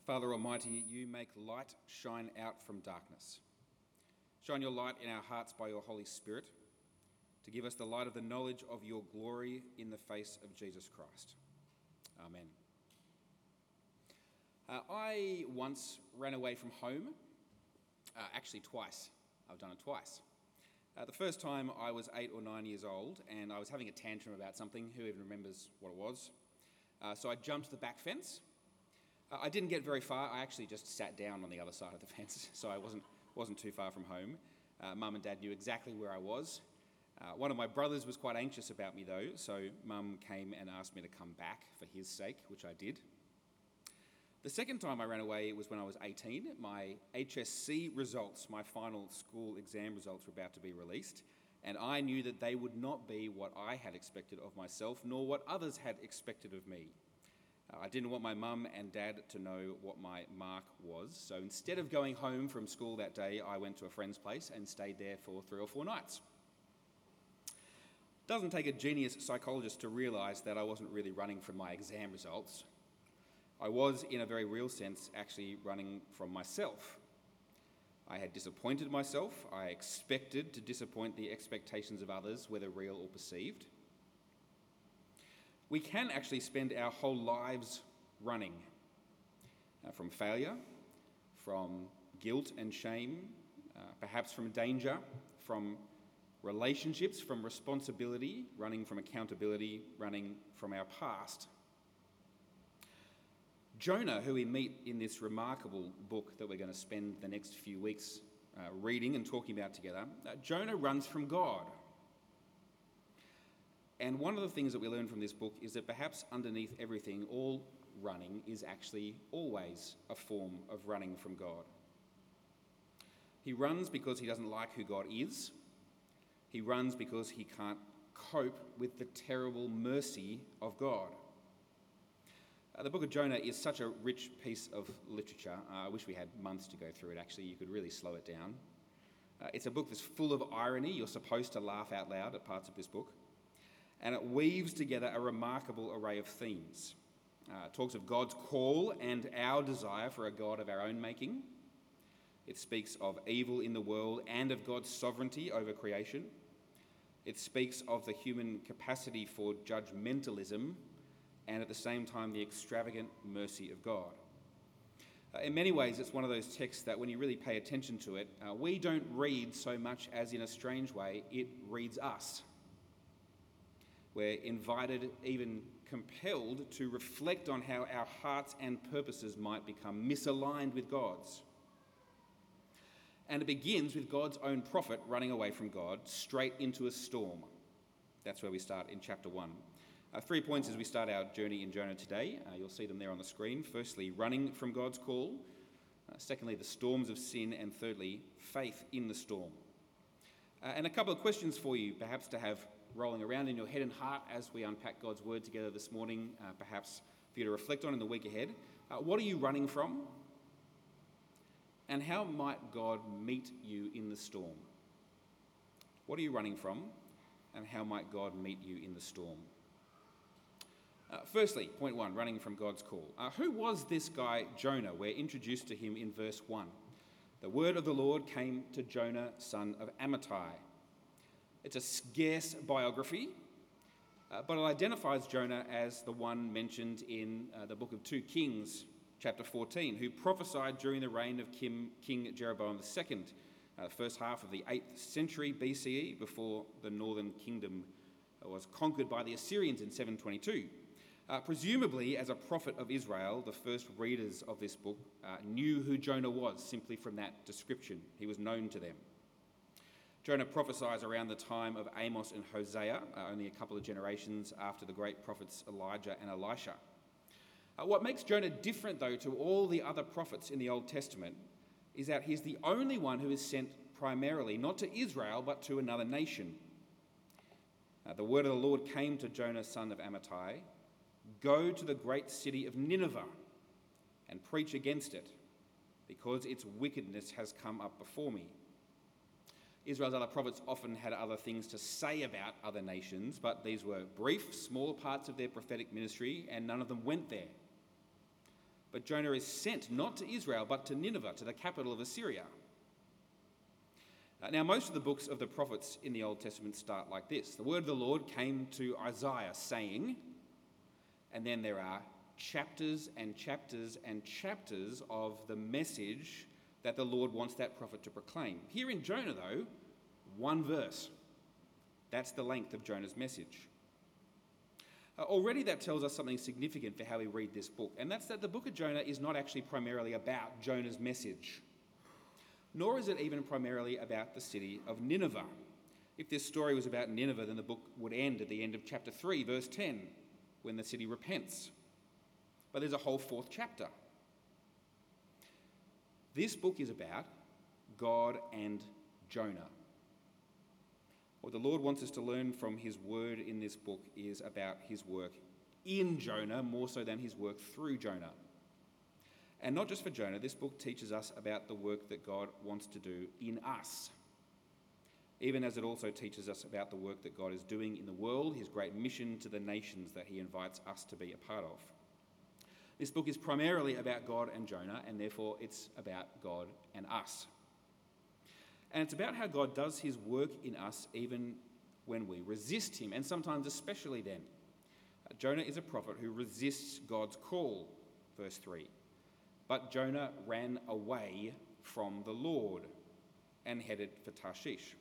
Father Almighty, you make light shine out from darkness. Shine your light in our hearts by your Holy Spirit to give us the light of the knowledge of your glory in the face of Jesus Christ. Amen. I once ran away from home. Actually twice. I've done it twice. The first time I was 8 or 9 years old and I was having a tantrum about something. Who even remembers what it was? So I jumped the back fence. I didn't get very far. I actually just sat down on the other side of the fence, so I wasn't too far from home. Mum and Dad knew exactly where I was. One of my brothers was quite anxious about me though, so Mum came and asked me to come back for his sake, which I did. The second time I ran away was when I was 18. My HSC results, my final school exam results, were about to be released, and I knew that they would not be what I had expected of myself, nor what others had expected of me. I didn't want my mum and dad to know what my mark was, so instead of going home from school that day, I went to a friend's place and stayed there for 3 or 4 nights. Doesn't take a genius psychologist to realise that I wasn't really running from my exam results. I was, in a very real sense, actually running from myself. I had disappointed myself. I expected to disappoint the expectations of others, whether real or perceived. We can actually spend our whole lives running from failure, from guilt and shame, perhaps from danger, from relationships, from responsibility, running from accountability, running from our past. Jonah, who we meet in this remarkable book that we're going to spend the next few weeks reading and talking about together, Jonah runs from God. And one of the things that we learn from this book is that perhaps underneath everything, all running is actually always a form of running from God. He runs because he doesn't like who God is. He runs because he can't cope with the terrible mercy of God. The book of Jonah is such a rich piece of literature. I wish we had months to go through it, actually. You could really slow it down. It's a book that's full of irony. You're supposed to laugh out loud at parts of this book. And it weaves together a remarkable array of themes. It talks of God's call and our desire for a God of our own making. It speaks of evil in the world and of God's sovereignty over creation. It speaks of the human capacity for judgmentalism and at the same time the extravagant mercy of God. In many ways, it's one of those texts that when you really pay attention to it, we don't read so much as, in a strange way, it reads us. We're invited, even compelled, to reflect on how our hearts and purposes might become misaligned with God's. And it begins with God's own prophet running away from God straight into a storm. That's where we start in chapter 1. 3 points as we start our journey in Jonah today. You'll see them there on the screen. Firstly, running from God's call. Secondly, the storms of sin. And thirdly, faith in the storm. And a couple of questions for you, perhaps to have rolling around in your head and heart as we unpack God's word together this morning, perhaps for you to reflect on in the week ahead. What are you running from? And how might God meet you in the storm? What are you running from? And how might God meet you in the storm? Firstly, point 1, running from God's call. Who was this guy Jonah? We're introduced to him in verse 1. The word of the Lord came to Jonah, son of Amittai. It's a scarce biography, but it identifies Jonah as the one mentioned in the book of 2 Kings, chapter 14, who prophesied during the reign of King Jeroboam II, the first half of the 8th century BCE, before the northern kingdom was conquered by the Assyrians in 722. Presumably, as a prophet of Israel, the first readers of this book knew who Jonah was simply from that description. He was known to them. Jonah prophesies around the time of Amos and Hosea, only a couple of generations after the great prophets Elijah and Elisha. What makes Jonah different, though, to all the other prophets in the Old Testament is that he's the only one who is sent primarily not to Israel but to another nation. The word of the Lord came to Jonah, son of Amittai. Go to the great city of Nineveh and preach against it, because its wickedness has come up before me. Israel's other prophets often had other things to say about other nations, but these were brief, small parts of their prophetic ministry, and none of them went there. But Jonah is sent not to Israel, but to Nineveh, to the capital of Assyria. Now, most of the books of the prophets in the Old Testament start like this. The word of the Lord came to Isaiah, saying, and then there are chapters and chapters and chapters of the message that the Lord wants that prophet to proclaim. Here in Jonah, though, one verse. That's the length of Jonah's message. Already that tells us something significant for how we read this book, and that's that the book of Jonah is not actually primarily about Jonah's message, nor is it even primarily about the city of Nineveh. If this story was about Nineveh, then the book would end at the end of chapter 3, verse 10, when the city repents. But there's a whole fourth chapter. This book is about God and Jonah. What the Lord wants us to learn from his word in this book is about his work in Jonah, more so than his work through Jonah. And not just for Jonah, this book teaches us about the work that God wants to do in us, even as it also teaches us about the work that God is doing in the world, his great mission to the nations that he invites us to be a part of. This book is primarily about God and Jonah, and therefore it's about God and us. And it's about how God does his work in us even when we resist him, and sometimes especially then. Jonah is a prophet who resists God's call, verse 3. But Jonah ran away from the Lord and headed for Tarshish.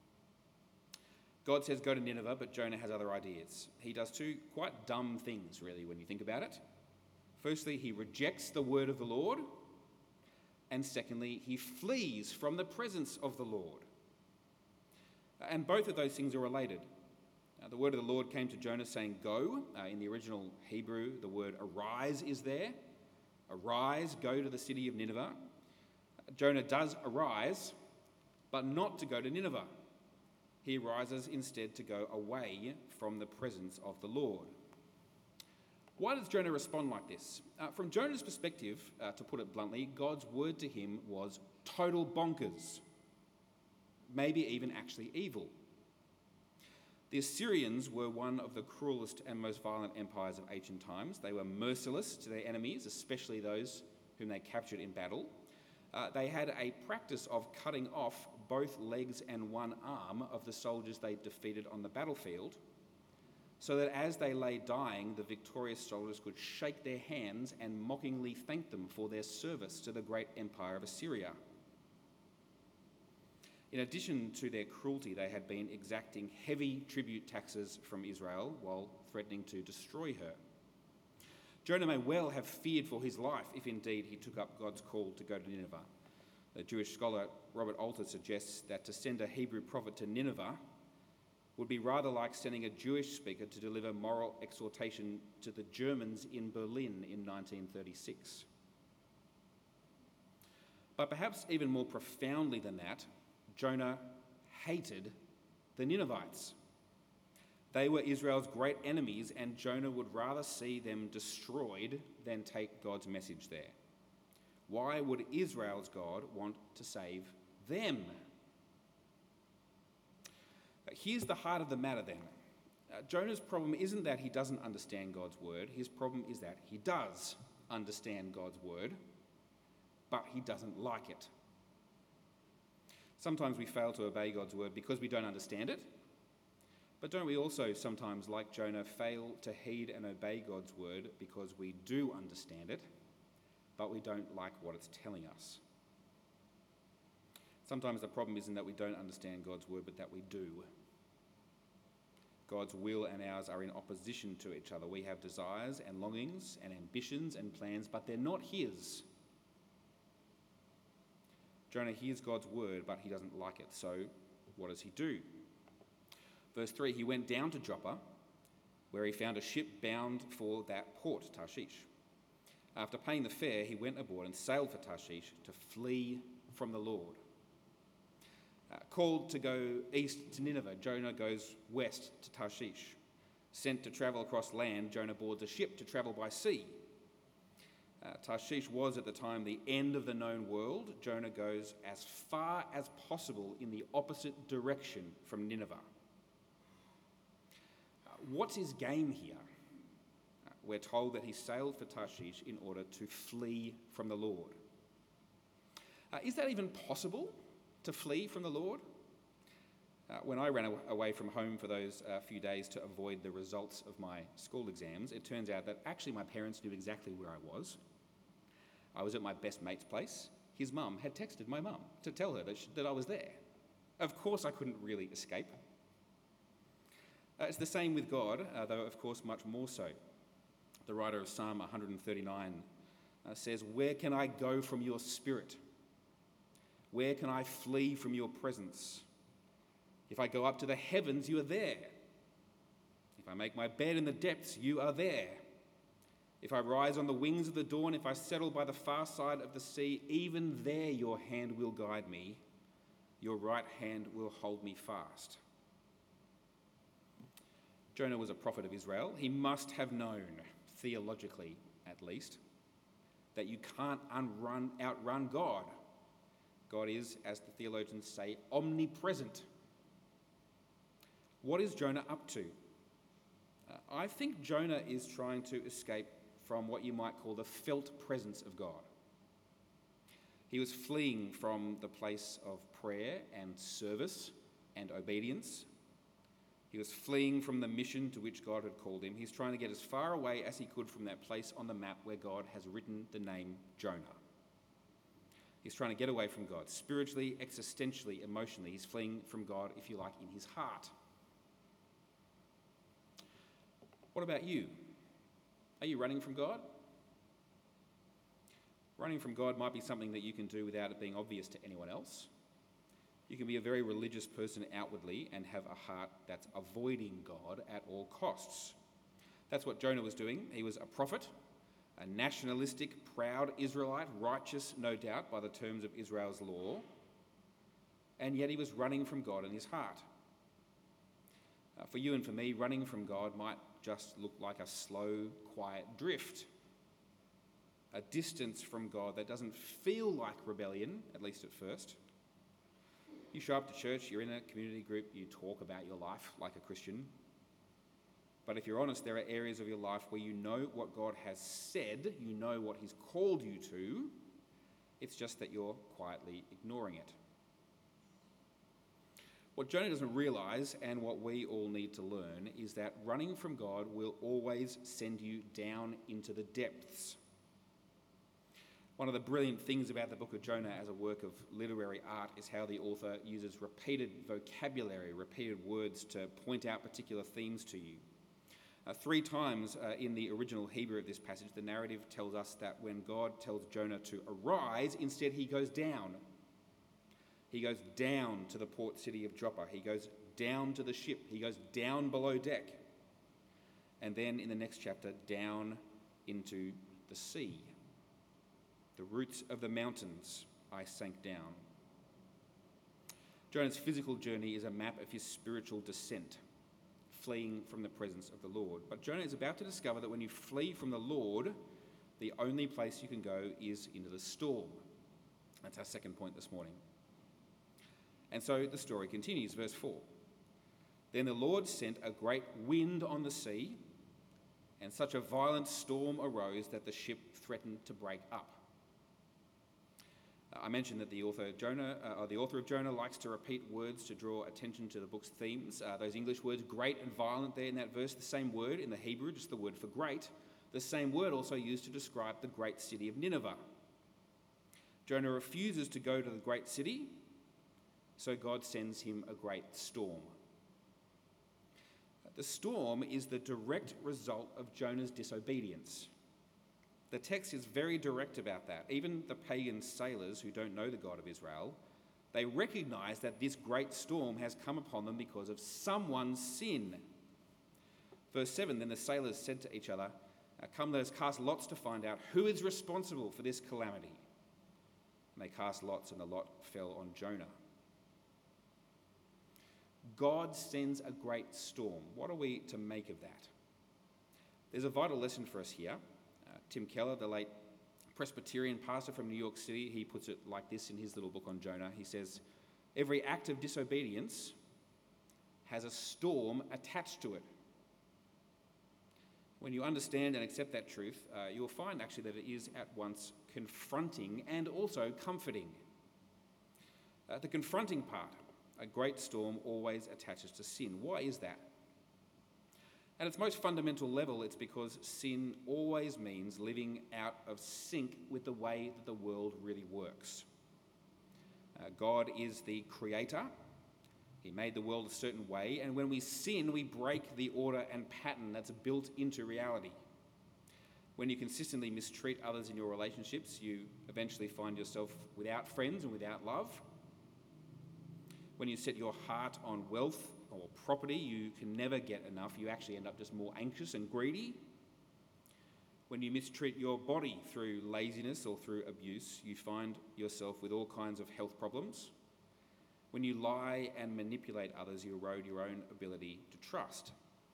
God says go to Nineveh, but Jonah has other ideas. He does two quite dumb things, really, when you think about it. Firstly, he rejects the word of the Lord, and secondly, he flees from the presence of the Lord. And both of those things are related. The word of the Lord came to Jonah saying, go. In the original Hebrew, the word arise is there. Arise, go to the city of Nineveh. Jonah does arise, but not to go to Nineveh. He arises instead to go away from the presence of the Lord. Why does Jonah respond like this? From Jonah's perspective, to put it bluntly, God's word to him was total bonkers, maybe even actually evil. The Assyrians were one of the cruelest and most violent empires of ancient times. They were merciless to their enemies, especially those whom they captured in battle. They had a practice of cutting off both legs and one arm of the soldiers they defeated on the battlefield, so that as they lay dying, the victorious soldiers could shake their hands and mockingly thank them for their service to the great empire of Assyria. In addition to their cruelty, they had been exacting heavy tribute taxes from Israel while threatening to destroy her. Jonah may well have feared for his life if indeed he took up God's call to go to Nineveh. The Jewish scholar Robert Alter suggests that to send a Hebrew prophet to Nineveh would be rather like sending a Jewish speaker to deliver moral exhortation to the Germans in Berlin in 1936. But perhaps even more profoundly than that, Jonah hated the Ninevites. They were Israel's great enemies, and Jonah would rather see them destroyed than take God's message there. Why would Israel's God want to save them? Here's the heart of the matter then. Jonah's problem isn't that he doesn't understand God's word. His problem is that he does understand God's word, but he doesn't like it. Sometimes we fail to obey God's word because we don't understand it. But don't we also sometimes, like Jonah, fail to heed and obey God's word because we do understand it, but we don't like what it's telling us? Sometimes the problem isn't that we don't understand God's word, but that we do. God's will and ours are in opposition to each other. We have desires and longings and ambitions and plans, but they're not his. Jonah hears God's word, but he doesn't like it. So what does he do? Verse 3, he went down to Joppa, where he found a ship bound for that port, Tarshish. After paying the fare, he went aboard and sailed for Tarshish to flee from the Lord. Called to go east to Nineveh, Jonah goes west to Tarshish. Sent to travel across land, Jonah boards a ship to travel by sea. Tarshish was at the time the end of the known world. Jonah goes as far as possible in the opposite direction from Nineveh. What's his game here? we're told that he sailed for Tarshish in order to flee from the Lord. Is that even possible, to flee from the Lord? When I ran away from home for those few days to avoid the results of my school exams, it turns out that actually my parents knew exactly where I was. I was at my best mate's place. His mum had texted my mum to tell her that I was there. Of course I couldn't really escape. It's the same with God, though of course much more so. The writer of Psalm 139 says, "Where can I go from your spirit? Where can I flee from your presence? If I go up to the heavens, you are there. If I make my bed in the depths, you are there. If I rise on the wings of the dawn, if I settle by the far side of the sea, even there your hand will guide me. Your right hand will hold me fast." Jonah was a prophet of Israel. He must have known, theologically at least, that you can't outrun God. God is, as the theologians say, omnipresent. What is Jonah up to? I think Jonah is trying to escape from what you might call the felt presence of God. He was fleeing from the place of prayer and service and obedience. He was fleeing from the mission to which God had called him. He's trying to get as far away as he could from that place on the map where God has written the name Jonah. He's trying to get away from God, spiritually, existentially, emotionally. He's fleeing from God, if you like, in his heart. What about you? Are you running from God? Running from God might be something that you can do without it being obvious to anyone else. You can be a very religious person outwardly and have a heart that's avoiding God at all costs. That's what Jonah was doing. He was a prophet, a nationalistic, proud Israelite, righteous, no doubt, by the terms of Israel's law, and yet he was running from God in his heart. For you and for me, running from God might just look like a slow, quiet drift, a distance from God that doesn't feel like rebellion, at least at first. You show up to church, you're in a community group, you talk about your life like a Christian. But if you're honest, there are areas of your life where you know what God has said, you know what he's called you to, it's just that you're quietly ignoring it. What Jonah doesn't realise, and what we all need to learn, is that running from God will always send you down into the depths. One of the brilliant things about the book of Jonah as a work of literary art is how the author uses repeated vocabulary, repeated words to point out particular themes to you. 3 times in the original Hebrew of this passage, the narrative tells us that when God tells Jonah to arise, instead he goes down. He goes down to the port city of Joppa. He goes down to the ship. He goes down below deck. And then in the next chapter, down into the sea. The roots of the mountains I sank down. Jonah's physical journey is a map of his spiritual descent, fleeing from the presence of the Lord. But Jonah is about to discover that when you flee from the Lord, the only place you can go is into the storm. That's our second point this morning. And so the story continues, verse 4. Then the Lord sent a great wind on the sea, and such a violent storm arose that the ship threatened to break up. I mentioned that the author of Jonah likes to repeat words to draw attention to the book's themes. Those English words, great and violent, there in that verse, the same word in the Hebrew, just the word for great, the same word also used to describe the great city of Nineveh. Jonah refuses to go to the great city, so God sends him a great storm. The storm is the direct result of Jonah's disobedience. The text is very direct about that. Even the pagan sailors who don't know the God of Israel, they recognise that this great storm has come upon them because of someone's sin. Verse 7, then the sailors said to each other, come, let us cast lots to find out who is responsible for this calamity. And they cast lots, and the lot fell on Jonah. God sends a great storm. What are we to make of that? There's a vital lesson for us here. Tim Keller, the late Presbyterian pastor from New York City, he puts it like this in his little book on Jonah. He says, every act of disobedience has a storm attached to it. When you understand and accept that truth, you'll find actually that it is at once confronting and also comforting. The confronting part, a great storm always attaches to sin. Why is that? At its most fundamental level, it's because sin always means living out of sync with the way that the world really works. God is the creator. He made the world a certain way, and when we sin, we break the order and pattern that's built into reality. When you consistently mistreat others in your relationships, you eventually find yourself without friends and without love. When you set your heart on wealth or property, you can never get enough. You actually end up just more anxious and greedy. When you mistreat your body through laziness or through abuse, you find yourself with all kinds of health problems. When you lie and manipulate others, you erode your own ability to trust.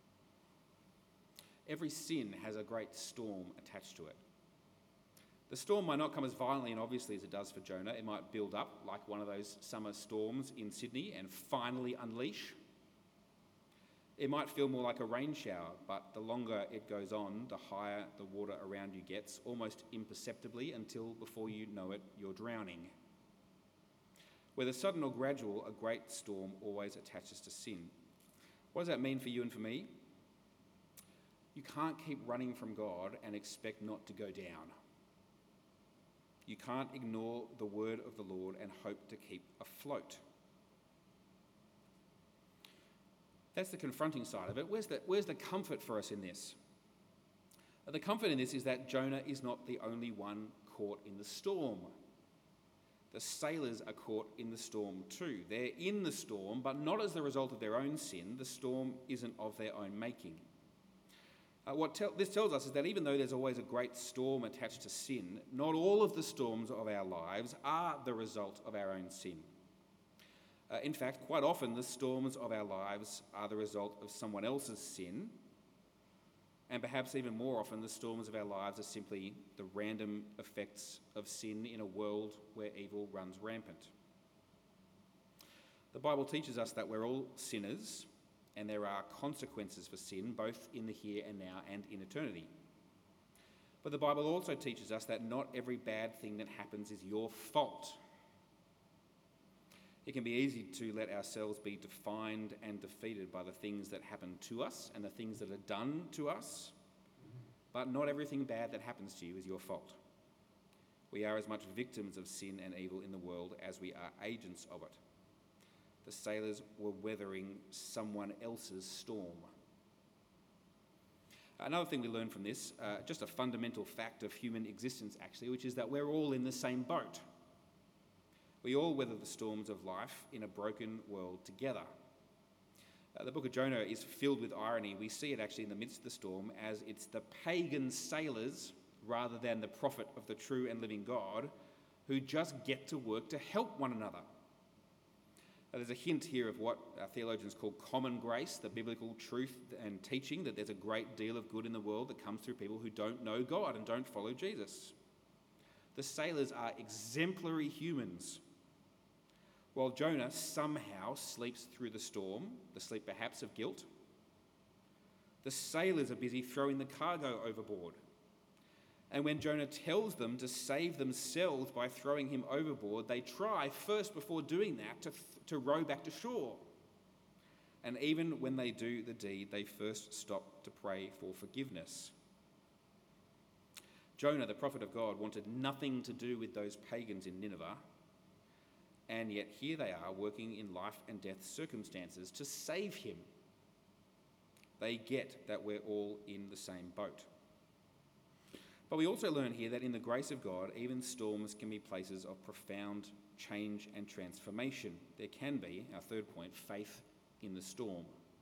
Every sin has a great storm attached to it. The storm might not come as violently and obviously as it does for Jonah. It might build up like one of those summer storms in Sydney and finally unleash. It might feel more like a rain shower, but the longer it goes on, the higher the water around you gets, almost imperceptibly, until before you know it, you're drowning. Whether sudden or gradual, a great storm always attaches to sin. What does that mean for you and for me? You can't keep running from God and expect not to go down. You can't ignore the word of the Lord and hope to keep afloat. That's the confronting side of it. Where's the comfort for us in this? The comfort in this is that Jonah is not the only one caught in the storm. The sailors are caught in the storm too. They're in the storm, but not as the result of their own sin. The storm isn't of their own making. This tells us is that even though there's always a great storm attached to sin, not all of the storms of our lives are the result of our own sin. In fact, quite often the storms of our lives are the result of someone else's sin, and perhaps even more often the storms of our lives are simply the random effects of sin in a world where evil runs rampant. The Bible teaches us that we're all sinners, and there are consequences for sin, both in the here and now and in eternity. But the Bible also teaches us that not every bad thing that happens is your fault. It can be easy to let ourselves be defined and defeated by the things that happen to us and the things that are done to us. But not everything bad that happens to you is your fault. We are as much victims of sin and evil in the world as we are agents of it. The sailors were weathering someone else's storm. Another thing we learn from this, just a fundamental fact of human existence actually, which is that we're all in the same boat. We all weather the storms of life in a broken world together. The book of Jonah is filled with irony. We see it actually in the midst of the storm as it's the pagan sailors, rather than the prophet of the true and living God, who just get to work to help one another. There's a hint here of what theologians call common grace, the biblical truth and teaching that there's a great deal of good in the world that comes through people who don't know God and don't follow Jesus. The sailors are exemplary humans, while Jonah somehow sleeps through the storm, the sleep perhaps of guilt. The sailors are busy throwing the cargo overboard. And when Jonah tells them to save themselves by throwing him overboard, they try first before doing that to row back to shore. And even when they do the deed, they first stop to pray for forgiveness. Jonah, the prophet of God, wanted nothing to do with those pagans in Nineveh, and yet here they are working in life and death circumstances to save him. They get that we're all in the same boat. But we also learn here that in the grace of God, even storms can be places of profound change and transformation. There can be, our third point, faith in the storm.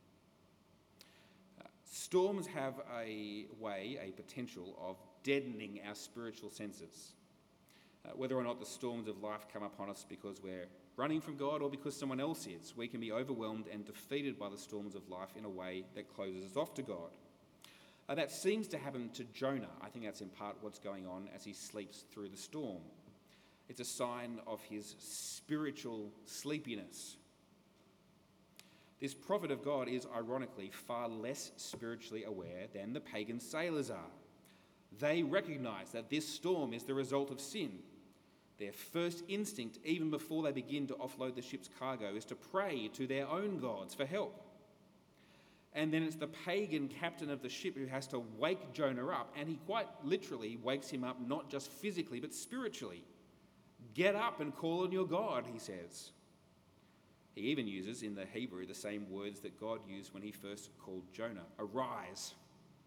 Storms have a potential of deadening our spiritual senses. Whether or not the storms of life come upon us because we're running from God or because someone else is, we can be overwhelmed and defeated by the storms of life in a way that closes us off to God. That seems to happen to Jonah. I think that's in part what's going on as he sleeps through the storm. It's a sign of his spiritual sleepiness. This prophet of God is, ironically, far less spiritually aware than the pagan sailors are. They recognise that this storm is the result of sin. Their first instinct, even before they begin to offload the ship's cargo, is to pray to their own gods for help. And then it's the pagan captain of the ship who has to wake Jonah up, and he quite literally wakes him up not just physically but spiritually. Get up and call on your God, he says. He even uses in the Hebrew the same words that God used when he first called Jonah, arise.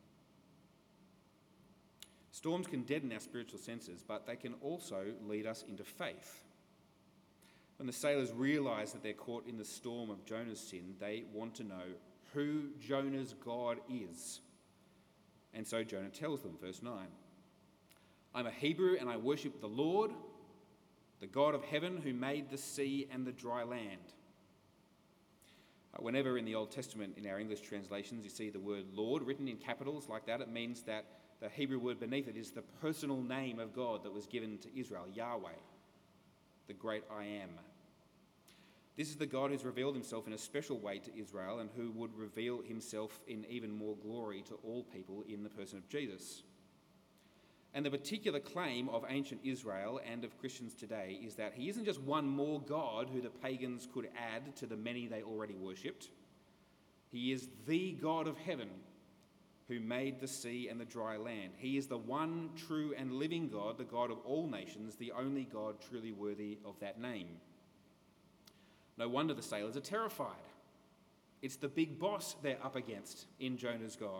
Storms can deaden our spiritual senses, but they can also lead us into faith. When the sailors realise that they're caught in the storm of Jonah's sin, they want to know who Jonah's God is. And so Jonah tells them, verse 9, I'm a Hebrew and I worship the Lord, the God of heaven who made the sea and the dry land. Whenever in the Old Testament, in our English translations, you see the word Lord written in capitals like that, it means that the Hebrew word beneath it is the personal name of God that was given to Israel, Yahweh, the great I am. This is the God who's revealed himself in a special way to Israel and who would reveal himself in even more glory to all people in the person of Jesus. And the particular claim of ancient Israel and of Christians today is that he isn't just one more God who the pagans could add to the many they already worshipped. He is the God of heaven who made the sea and the dry land. He is the one true and living God, the God of all nations, the only God truly worthy of that name. No wonder the sailors are terrified. It's the big boss they're up against in Jonah's God.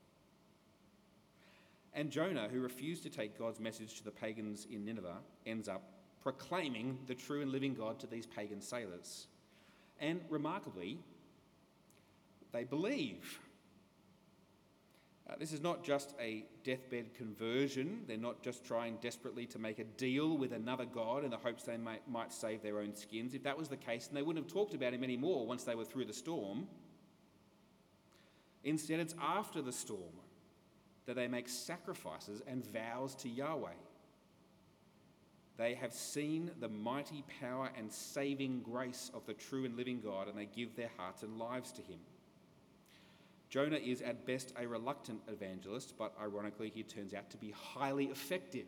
And Jonah, who refused to take God's message to the pagans in Nineveh, ends up proclaiming the true and living God to these pagan sailors. And remarkably, they believe. This is not just a deathbed conversion. They're not just trying desperately to make a deal with another God in the hopes they might save their own skins. If that was the case, then they wouldn't have talked about him anymore once they were through the storm. Instead, it's after the storm that they make sacrifices and vows to Yahweh. They have seen the mighty power and saving grace of the true and living God, and they give their hearts and lives to him. Jonah is at best a reluctant evangelist, but ironically he turns out to be highly effective.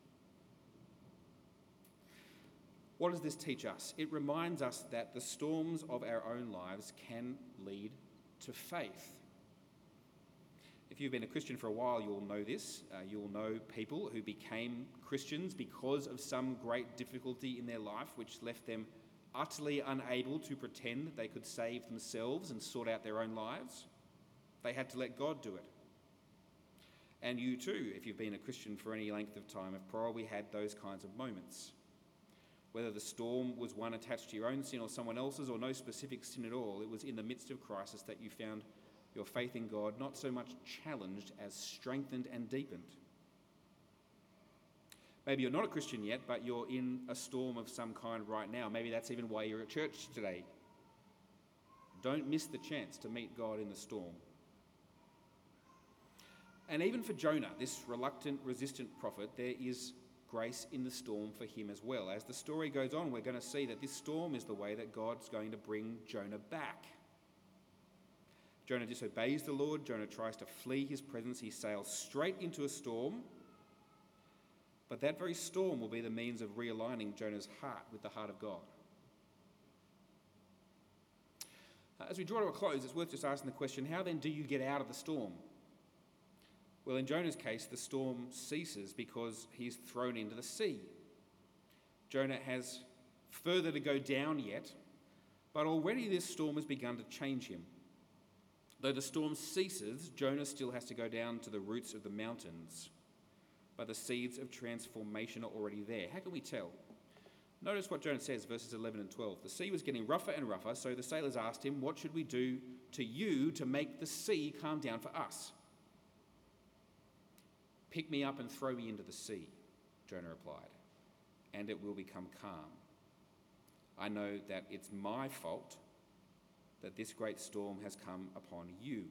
What does this teach us? It reminds us that the storms of our own lives can lead to faith. If you've been a Christian for a while, you'll know this. You'll know people who became Christians because of some great difficulty in their life, which left them utterly unable to pretend that they could save themselves and sort out their own lives. They had to let God do it. And you too, if you've been a Christian for any length of time, have probably had those kinds of moments. Whether the storm was one attached to your own sin or someone else's, or no specific sin at all, it was in the midst of crisis that you found your faith in God not so much challenged as strengthened and deepened. Maybe you're not a Christian yet, but you're in a storm of some kind right now. Maybe that's even why you're at church today. Don't miss the chance to meet God in the storm. And even for Jonah, this reluctant, resistant prophet, there is grace in the storm for him as well. As the story goes on, we're going to see that this storm is the way that God's going to bring Jonah back. Jonah disobeys the Lord. Jonah tries to flee his presence. He sails straight into a storm. But that very storm will be the means of realigning Jonah's heart with the heart of God. As we draw to a close, it's worth just asking the question, how then do you get out of the storm? Well, in Jonah's case, the storm ceases because he's thrown into the sea. Jonah has further to go down yet, but already this storm has begun to change him. Though the storm ceases, Jonah still has to go down to the roots of the mountains, but the seeds of transformation are already there. How can we tell? Notice what Jonah says, verses 11 and 12. The sea was getting rougher and rougher, so the sailors asked him, "What should we do to you to make the sea calm down for us?" "Pick me up and throw me into the sea," Jonah replied, "and it will become calm. I know that it's my fault that this great storm has come upon you."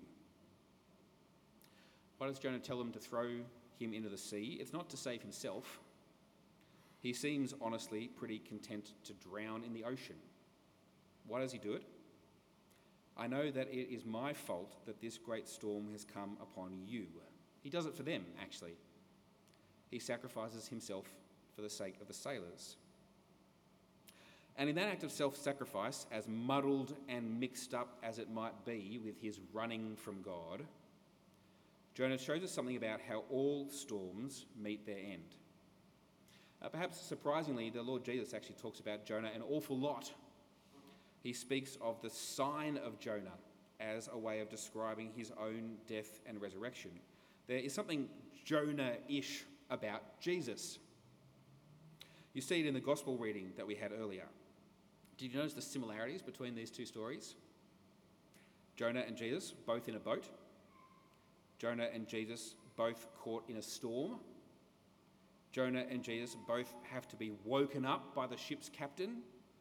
Why does Jonah tell them to throw him into the sea? It's not to save himself. He seems honestly pretty content to drown in the ocean. Why does he do it? I know that it is my fault that this great storm has come upon you. He does it for them, actually. He sacrifices himself for the sake of the sailors. And in that act of self-sacrifice, as muddled and mixed up as it might be with his running from God, Jonah shows us something about how all storms meet their end. Perhaps surprisingly, the Lord Jesus actually talks about Jonah an awful lot. He speaks of the sign of Jonah as a way of describing his own death and resurrection. There is something Jonah-ish about Jesus. You see it in the gospel reading that we had earlier. Did you notice the similarities between these two stories? Jonah and Jesus, both in a boat. Jonah and Jesus, both caught in a storm. Jonah and Jesus both have to be woken up by the ship's captain.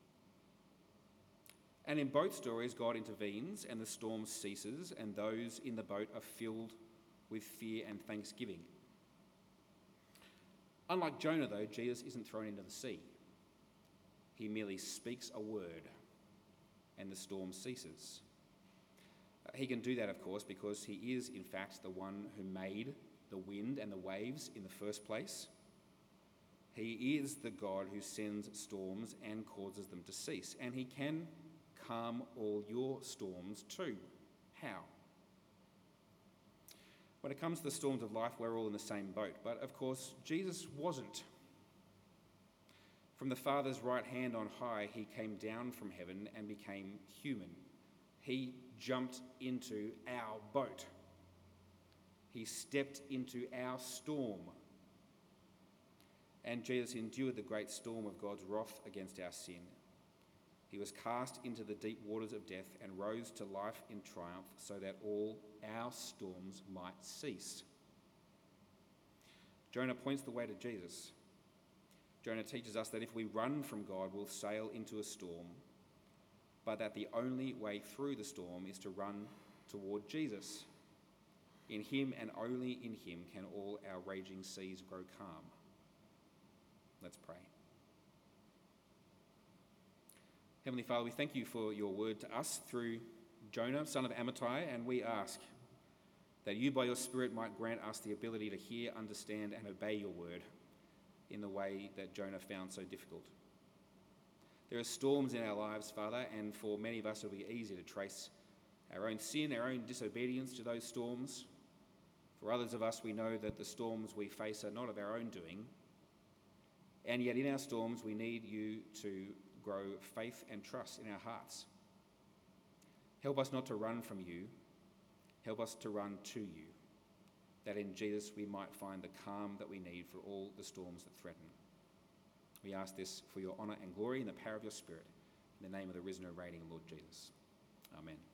And in both stories, God intervenes and the storm ceases, and those in the boat are filled with fear and thanksgiving. Unlike Jonah, though, Jesus isn't thrown into the sea. He merely speaks a word, and the storm ceases. He can do that, of course, because he is, in fact, the one who made the wind and the waves in the first place. He is the God who sends storms and causes them to cease, and he can calm all your storms too. How? When it comes to the storms of life, we're all in the same boat, but of course, Jesus wasn't. From the Father's right hand on high, he came down from heaven and became human. He jumped into our boat. He stepped into our storm. And Jesus endured the great storm of God's wrath against our sin. He was cast into the deep waters of death and rose to life in triumph so that all our storms might cease. Jonah points the way to Jesus. Jonah teaches us that if we run from God, we'll sail into a storm, but that the only way through the storm is to run toward Jesus. In him and only in him can all our raging seas grow calm. Let's pray. Heavenly Father, we thank you for your word to us through Jonah, son of Amittai, and we ask that you by your Spirit might grant us the ability to hear, understand, and obey your word in the way that Jonah found so difficult. There are storms in our lives, Father, and for many of us it'll be easy to trace our own sin, our own disobedience to those storms. For others of us, we know that the storms we face are not of our own doing, and yet in our storms we need you to grow faith and trust in our hearts. Help us not to run from you, help us to run to you, that in Jesus we might find the calm that we need for all the storms that threaten. We ask this for your honour and glory in the power of your Spirit, in the name of the risen and reigning Lord Jesus. Amen.